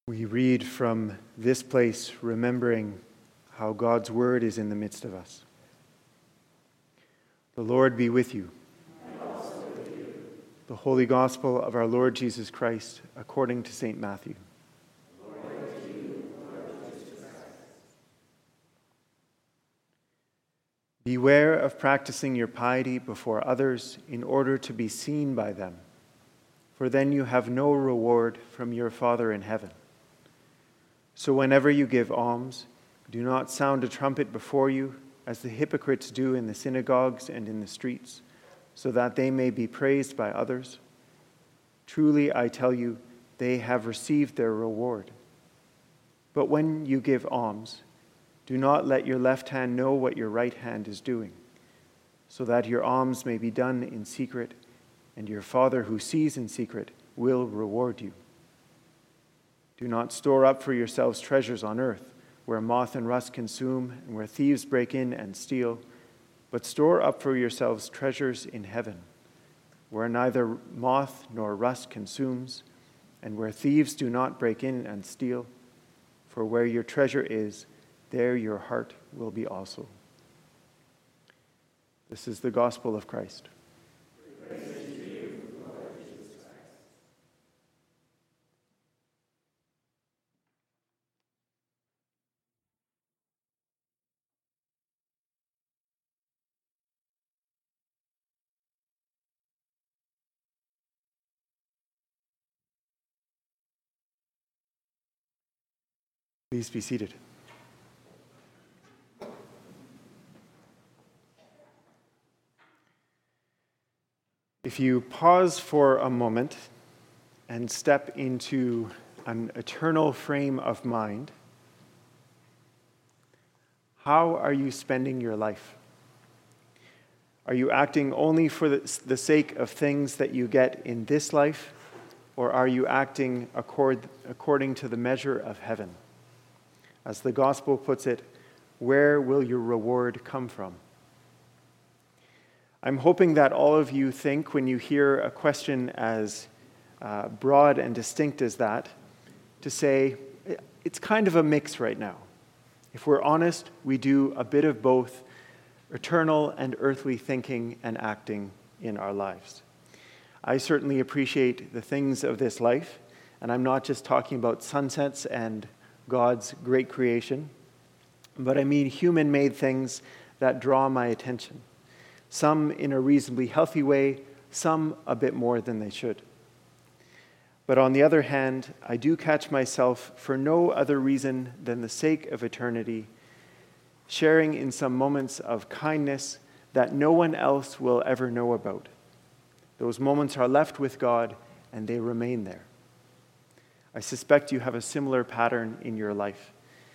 We read from this place, remembering how God's word is in the midst of us. The Lord be with you. And also with you. The Holy Gospel of our Lord Jesus Christ, according to St. Matthew. Glory to you, Lord Jesus Christ. Beware of practicing your piety before others in order to be seen by them, for then you have no reward from your Father in heaven. So whenever you give alms, do not sound a trumpet before you, as the hypocrites do in the synagogues and in the streets, so that they may be praised by others. Truly, I tell you, they have received their reward. But when you give alms, do not let your left hand know what your right hand is doing, so that your alms may be done in secret, and your Father who sees in secret will reward you. Do not store up for yourselves treasures on earth, where moth and rust consume, and where thieves break in and steal, but store up for yourselves treasures in heaven, where neither moth nor rust consumes, and where thieves do not break in and steal. For where your treasure is, there your heart will be also. This is the gospel of Christ. Praise to you, Lord Jesus Christ. Please be seated. If you pause for a moment and step into an eternal frame of mind, how are you spending your life? Are you acting only for the sake of things that you get in this life, or are you acting according to the measure of heaven? As the gospel puts it, where will your reward come from? I'm hoping that all of you think, when you hear a question as broad and distinct as that, to say, it's kind of a mix right now. If we're honest, we do a bit of both eternal and earthly thinking and acting in our lives. I certainly appreciate the things of this life, and I'm not just talking about sunsets and God's great creation, but I mean human-made things that draw my attention. Some in a reasonably healthy way, some a bit more than they should. But on the other hand, I do catch myself, for no other reason than the sake of eternity, sharing in some moments of kindness that no one else will ever know about. Those moments are left with God, and they remain there. I suspect you have a similar pattern in your life.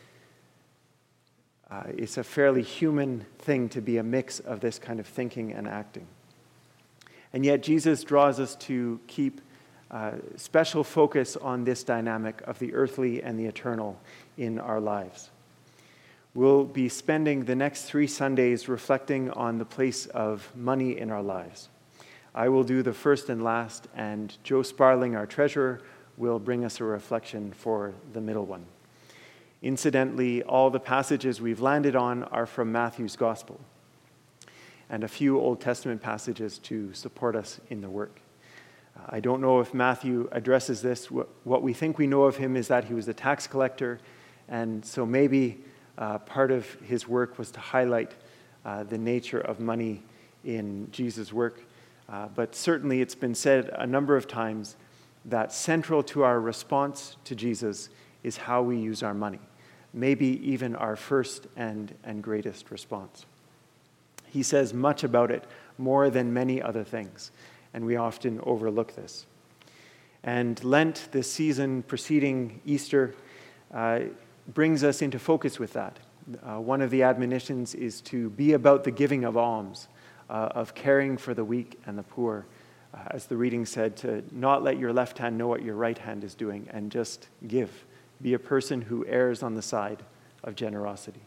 It's a fairly human thing to be a mix of this kind of thinking and acting. And yet Jesus draws us to keep special focus on this dynamic of the earthly and the eternal in our lives. We'll be spending the next 3 Sundays reflecting on the place of money in our lives. I will do the first and last, and Joe Sparling, our treasurer, will bring us a reflection for the middle one. Incidentally, all the passages we've landed on are from Matthew's Gospel, and a few Old Testament passages to support us in the work. I don't know if Matthew addresses this. What we think we know of him is that he was a tax collector, and so maybe part of his work was to highlight the nature of money in Jesus' work. But certainly it's been said a number of times that central to our response to Jesus is how we use our money, maybe even our first and greatest response. He says much about it, more than many other things, and we often overlook this. And Lent, this season preceding Easter, brings us into focus with that. One of the admonitions is to be about the giving of alms, of caring for the weak and the poor. As the reading said, to not let your left hand know what your right hand is doing, and just give. Be a person who errs on the side of generosity.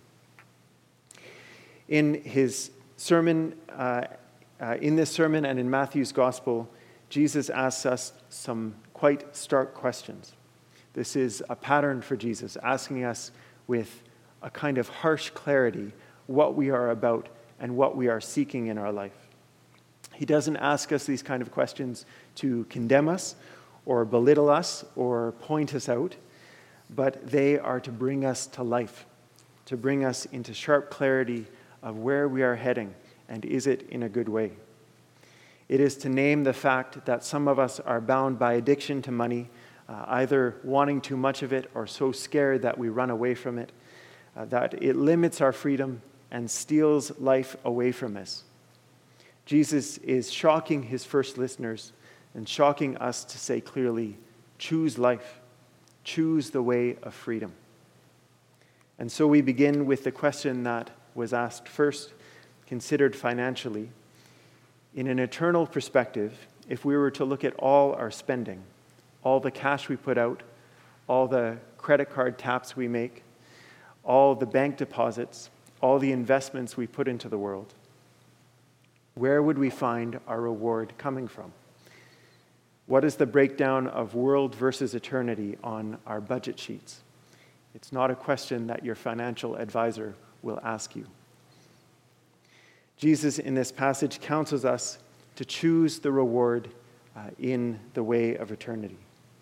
In his sermon, in this sermon and in Matthew's Gospel, Jesus asks us some quite stark questions. This is a pattern for Jesus, asking us with a kind of harsh clarity what we are about and what we are seeking in our life. He doesn't ask us these kind of questions to condemn us or belittle us or point us out, but they are to bring us to life, to bring us into sharp clarity of where we are heading and is it in a good way. It is to name the fact that some of us are bound by addiction to money, either wanting too much of it or so scared that we run away from it, that it limits our freedom and steals life away from us. Jesus is shocking his first listeners and shocking us to say clearly, choose life, choose the way of freedom. And so we begin with the question that was asked first, considered financially. In an eternal perspective, if we were to look at all our spending, all the cash we put out, all the credit card taps we make, all the bank deposits, all the investments we put into the world, where would we find our reward coming from? What is the breakdown of world versus eternity on our budget sheets? It's not a question that your financial advisor will ask you. Jesus, in this passage, counsels us to choose the reward in the way of eternity.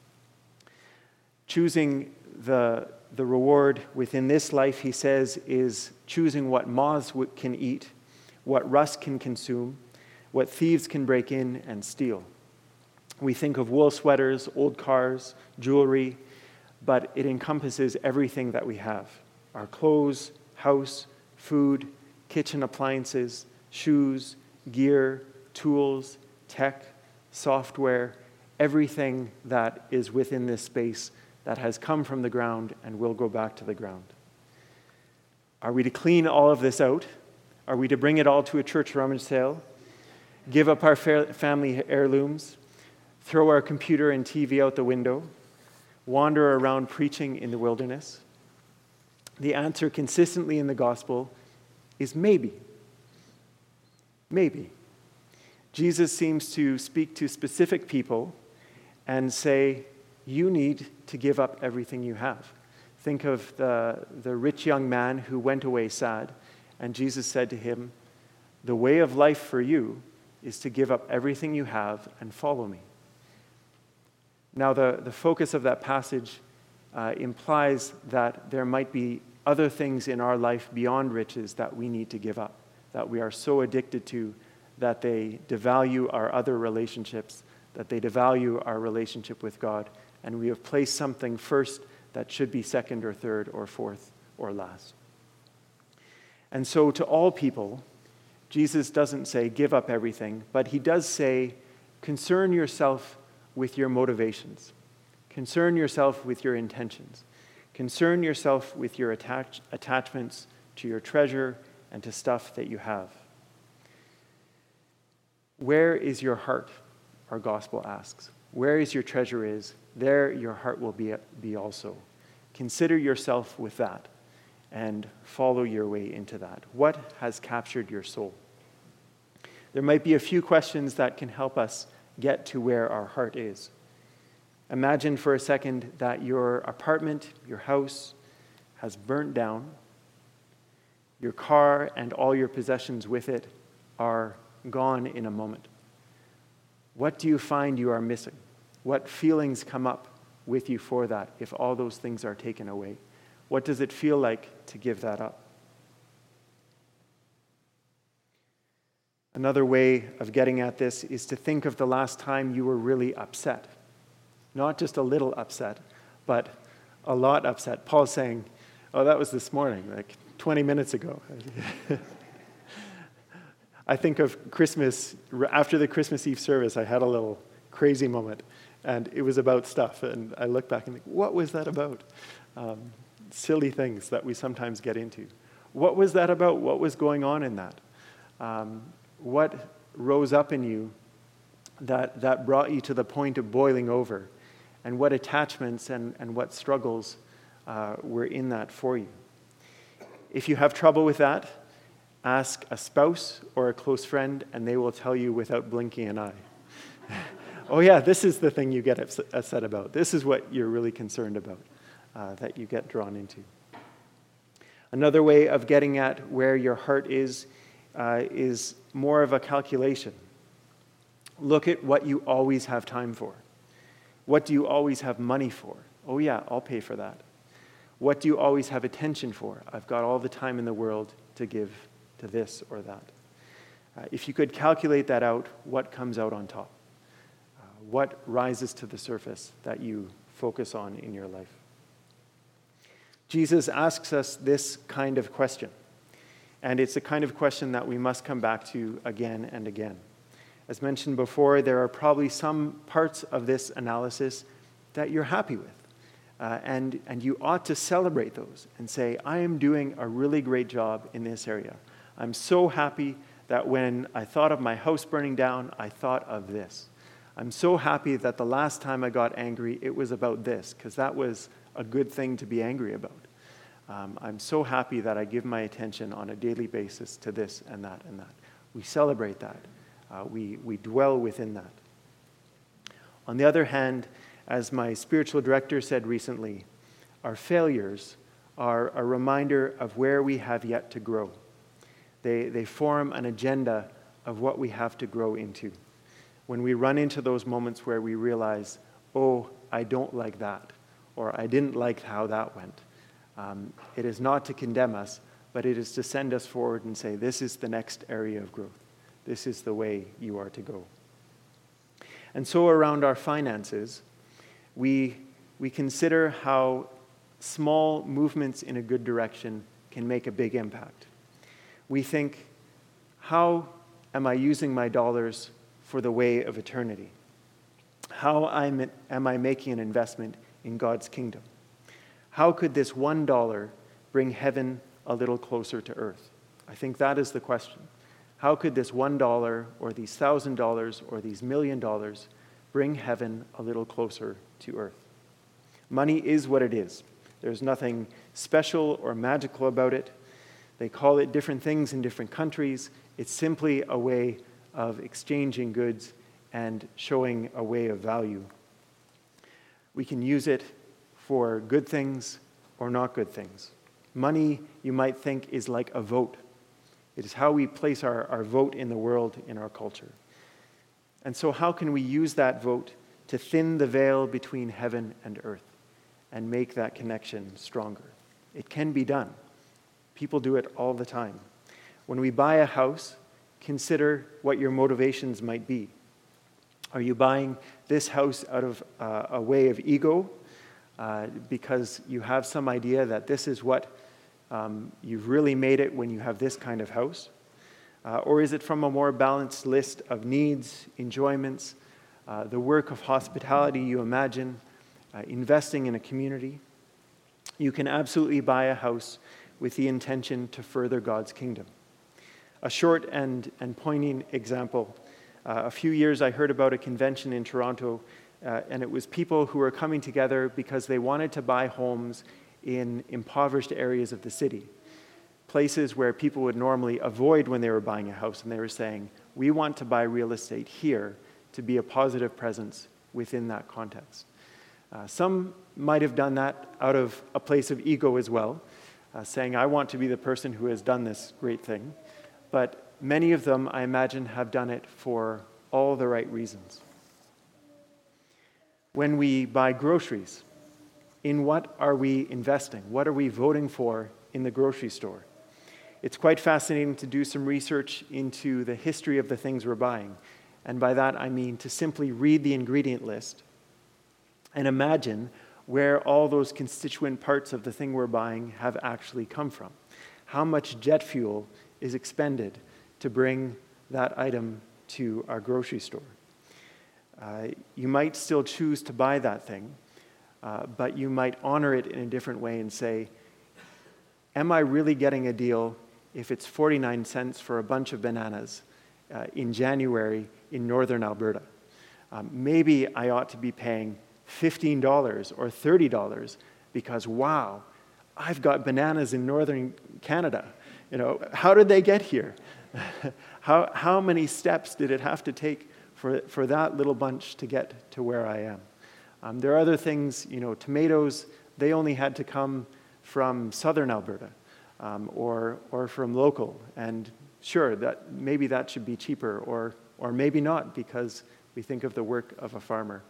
Choosing the reward within this life, he says, is choosing what moths can eat, what rust can consume, what thieves can break in and steal. We think of wool sweaters, old cars, jewelry, but it encompasses everything that we have. Our clothes, house, food, kitchen appliances, shoes, gear, tools, tech, software, everything that is within this space that has come from the ground and will go back to the ground. Are we to clean all of this out? Are we to bring it all to a church rummage sale? Give up our family heirlooms? Throw our computer and TV out the window? Wander around preaching in the wilderness? The answer consistently in the gospel is maybe. Maybe. Jesus seems to speak to specific people and say, you need to give up everything you have. Think of the rich young man who went away sad, and Jesus said to him, the way of life for you is to give up everything you have and follow me. Now, the focus of that passage implies that there might be other things in our life beyond riches that we need to give up, that we are so addicted to that they devalue our other relationships, that they devalue our relationship with God, and we have placed something first that should be second or third or fourth or last. And so to all people, Jesus doesn't say give up everything, but he does say concern yourself with your motivations. Concern yourself with your intentions. Concern yourself with your attachments to your treasure and to stuff that you have. Where is your heart? Our gospel asks. Where is your treasure is, there your heart will be also. Consider yourself with that and follow your way into that. What has captured your soul? There might be a few questions that can help us get to where our heart is. Imagine for a second that your apartment, your house, has burnt down. Your car and all your possessions with it are gone in a moment. What do you find you are missing? What feelings come up with you for that if all those things are taken away? What does it feel like to give that up? Another way of getting at this is to think of the last time you were really upset. Not just a little upset, but a lot upset. Paul's saying, oh, that was this morning, like 20 minutes ago. I think of Christmas, after the Christmas Eve service, I had a little crazy moment, and it was about stuff, and I look back and think, what was that about? Silly things that we sometimes get into. What was that about? What was going on in that? What rose up in you that brought you to the point of boiling over? And what attachments and what struggles were in that for you? If you have trouble with that, ask a spouse or a close friend, and they will tell you without blinking an eye. oh yeah, this is the thing you get upset about. This is what you're really concerned about, that you get drawn into. Another way of getting at where your heart is more of a calculation. Look at what you always have time for. What do you always have money for? Oh yeah, I'll pay for that. What do you always have attention for? I've got all the time in the world to give to this or that. If you could calculate that out, what comes out on top? What rises to the surface that you focus on in your life? Jesus asks us this kind of question, and it's a kind of question that we must come back to again and again. As mentioned before, there are probably some parts of this analysis that you're happy with, and you ought to celebrate those and say, I am doing a really great job in this area. I'm so happy that when I thought of my house burning down, I thought of this. I'm so happy that the last time I got angry, it was about this, because that was a good thing to be angry about. I'm so happy that I give my attention on a daily basis to this and that and that. We celebrate that. We dwell within that. On the other hand, as my spiritual director said recently, our failures are a reminder of where we have yet to grow. They form an agenda of what we have to grow into. When we run into those moments where we realize, oh, I don't like that, or I didn't like how that went, it is not to condemn us, but it is to send us forward and say, this is the next area of growth. This is the way you are to go. And so around our finances, we consider how small movements in a good direction can make a big impact. We think, how am I using my dollars for the way of eternity? How am I making an investment in God's kingdom? How could this $1 bring heaven a little closer to earth? I think that is the question. How could this $1 or these $1,000 or these $1 million bring heaven a little closer to earth? Money is what it is. There's nothing special or magical about it. They call it different things in different countries. It's simply a way of exchanging goods and showing a way of value. We can use it for good things or not good things. Money, you might think, is like a vote. It is how we place our vote in the world, in our culture. And so how can we use that vote to thin the veil between heaven and earth and make that connection stronger? It can be done. People do it all the time. When we buy a house, consider what your motivations might be. Are you buying this house out of a way of ego because you have some idea that this is what you've really made it when you have this kind of house? Or is it from a more balanced list of needs, enjoyments, the work of hospitality you imagine, investing in a community? You can absolutely buy a house with the intention to further God's kingdom. A short and poignant example. A few years I heard about a convention in Toronto, and it was people who were coming together because they wanted to buy homes in impoverished areas of the city, places where people would normally avoid when they were buying a house, and they were saying, we want to buy real estate here to be a positive presence within that context. Some might have done that out of a place of ego as well, saying, I want to be the person who has done this great thing. But many of them, I imagine, have done it for all the right reasons. When we buy groceries, in what are we investing? What are we voting for in the grocery store? It's quite fascinating to do some research into the history of the things we're buying. And by that, I mean to simply read the ingredient list and imagine where all those constituent parts of the thing we're buying have actually come from. How much jet fuel is expended to bring that item to our grocery store. You might still choose to buy that thing, but you might honor it in a different way and say, am I really getting a deal if it's 49 cents for a bunch of bananas in January in northern Alberta? Maybe I ought to be paying $15 or $30 because, wow, I've got bananas in northern Canada. How did they get here? How many steps did it have to take for that little bunch to get to where I am. There are other things, tomatoes, they only had to come from southern Alberta or from local. And sure, maybe that should be cheaper, or maybe not, because we think of the work of a farmer.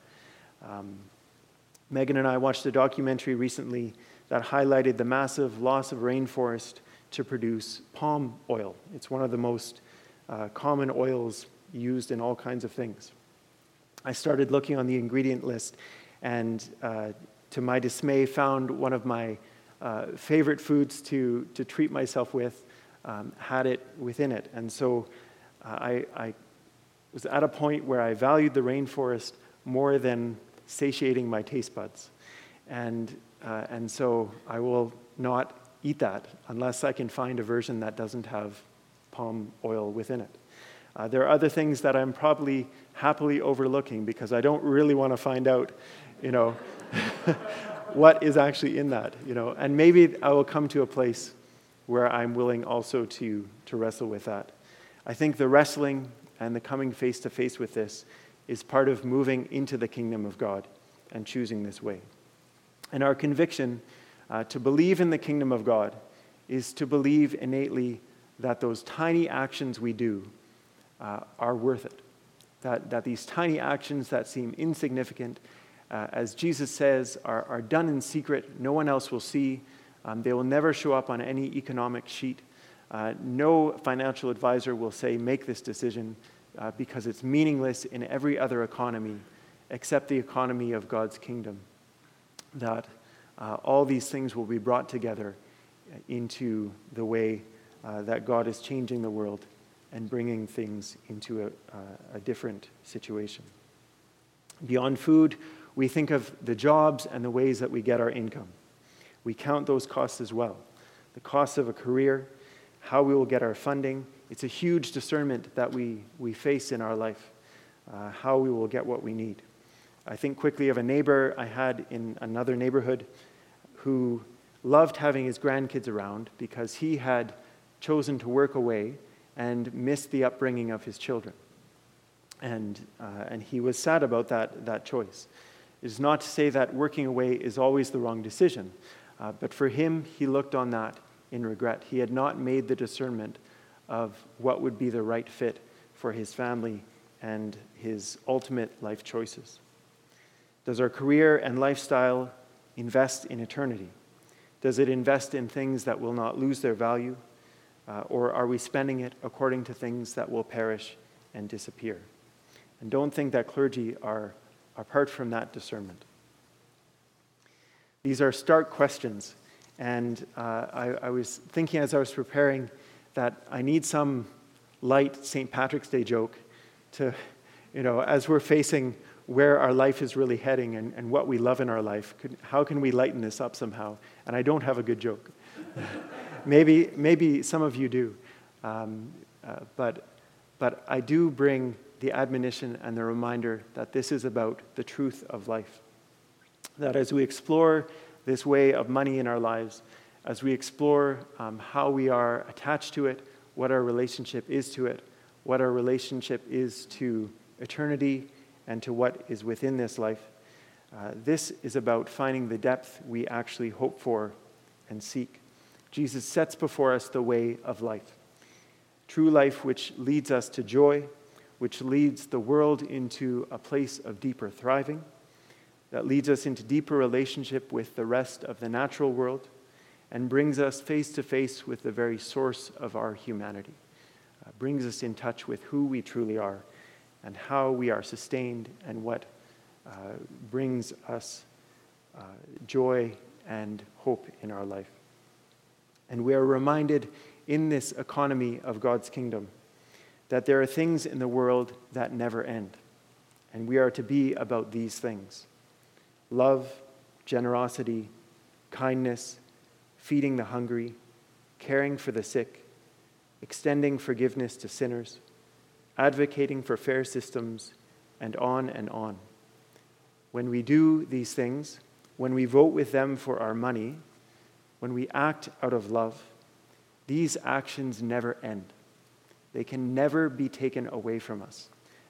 Megan and I watched a documentary recently that highlighted the massive loss of rainforest to produce palm oil. It's one of the most common oils used in all kinds of things. I started looking on the ingredient list and, to my dismay, found one of my favorite foods to treat myself with had it within it. And so I was at a point where I valued the rainforest more than satiating my taste buds. And so I will not eat that unless I can find a version that doesn't have palm oil within it. There are other things that I'm probably happily overlooking because I don't really want to find out, what is actually in that, And maybe I will come to a place where I'm willing also to wrestle with that. I think the wrestling and the coming face to face with this is part of moving into the kingdom of God and choosing this way. And our conviction to believe in the kingdom of God is to believe innately that those tiny actions we do are worth it. That these tiny actions that seem insignificant, as Jesus says, are done in secret. No one else will see. They will never show up on any economic sheet. No financial advisor will say, make this decision, because it's meaningless in every other economy except the economy of God's kingdom. That all these things will be brought together into the way that God is changing the world and bringing things into a different situation. Beyond food, we think of the jobs and the ways that we get our income. We count those costs as well. The costs of a career, how we will get our funding. It's a huge discernment that we face in our life, how we will get what we need. I think quickly of a neighbor I had in another neighborhood who loved having his grandkids around because he had chosen to work away and missed the upbringing of his children. And he was sad about that choice. It is not to say that working away is always the wrong decision, but for him, he looked on that in regret. He had not made the discernment of what would be the right fit for his family and his ultimate life choices. Does our career and lifestyle invest in eternity? Does it invest in things that will not lose their value? Or are we spending it according to things that will perish and disappear? And don't think that clergy are apart from that discernment. These are stark questions, and I was thinking as I was preparing that I need some light St. Patrick's Day joke to, as we're facing where our life is really heading and what we love in our life, how can we lighten this up somehow? And I don't have a good joke. Maybe some of you do, but I do bring the admonition and the reminder that this is about the truth of life. That as we explore this way of money in our lives, as we explore how we are attached to it, what our relationship is to it, what our relationship is to eternity and to what is within this life, this is about finding the depth we actually hope for and seek. Jesus sets before us the way of life, true life which leads us to joy, which leads the world into a place of deeper thriving, that leads us into deeper relationship with the rest of the natural world, and brings us face to face with the very source of our humanity, brings us in touch with who we truly are and how we are sustained and what brings us joy and hope in our life. And we are reminded in this economy of God's kingdom that there are things in the world that never end. And we are to be about these things: love, generosity, kindness, feeding the hungry, caring for the sick, extending forgiveness to sinners, advocating for fair systems, and on and on. When we do these things, when we vote with them for our money, when we act out of love, these actions never end. They can never be taken away from us.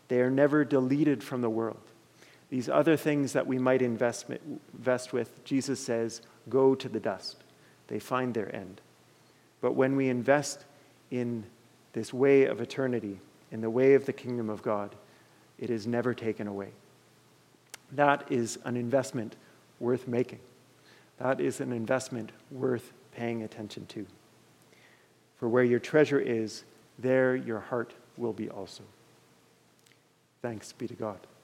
They are never deleted from the world. These other things that we might invest with, Jesus says, go to the dust. They find their end. But when we invest in this way of eternity, in the way of the kingdom of God, it is never taken away. That is an investment worth making. That is an investment worth paying attention to. For where your treasure is, there your heart will be also. Thanks be to God.